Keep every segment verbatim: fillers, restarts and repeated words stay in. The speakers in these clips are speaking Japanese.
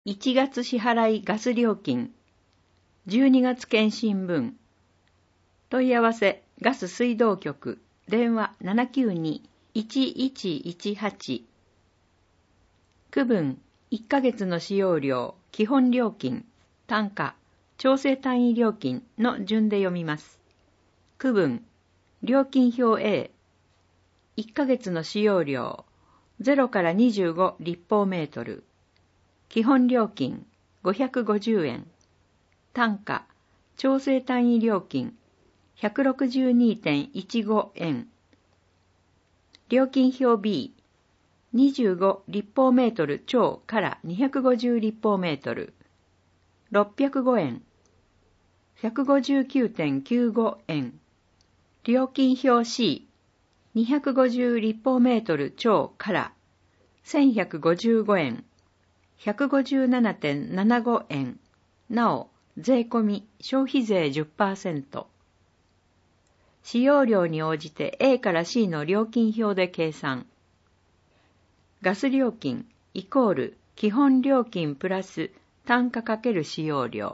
いちがつ支払いガス料金、じゅうにがつ検針分、問い合わせガス水道局、電話 ななきゅうに いちいちいちはち、区分いっかげつの使用料、基本料金、単価、調整単位料金の順で読みます。区分、料金表 A、いっかげつの使用料、ゼロからにじゅうご立方メートル、基本料金ごひゃくごじゅうえん、単価、調整単位料金 ひゃくろくじゅうにてんいちごえん、料金表 B、にじゅうご立方メートル超からにひゃくごじゅう立方メートル、ろっぴゃくごえん、ひゃくごじゅうきゅうてんきゅうごえん、料金表 C、にひゃくごじゅう立方メートル超からせんひゃくごじゅうごえん、ひゃくごじゅうななてんななごえん、なお、税込み消費税 じゅっパーセント。使用量に応じて A から C の料金表で計算。ガス料金イコール基本料金プラス単価×使用量。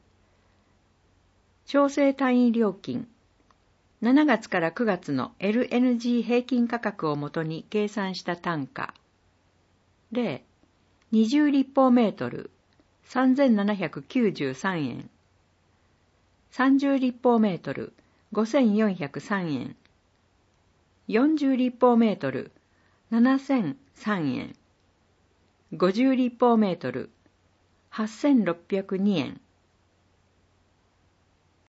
調整単位料金。しちがつからくがつの エルエヌジー 平均価格をもとに計算した単価。例、にじゅう立方メートル、さんぜんななひゃくきゅうじゅうさんえん。さんじゅう立方メートル、ごせんよんひゃくさんえん。よんじゅう立方メートル、ななせんさんえん。ごじゅう立方メートル、はっせんろっぴゃくにえん。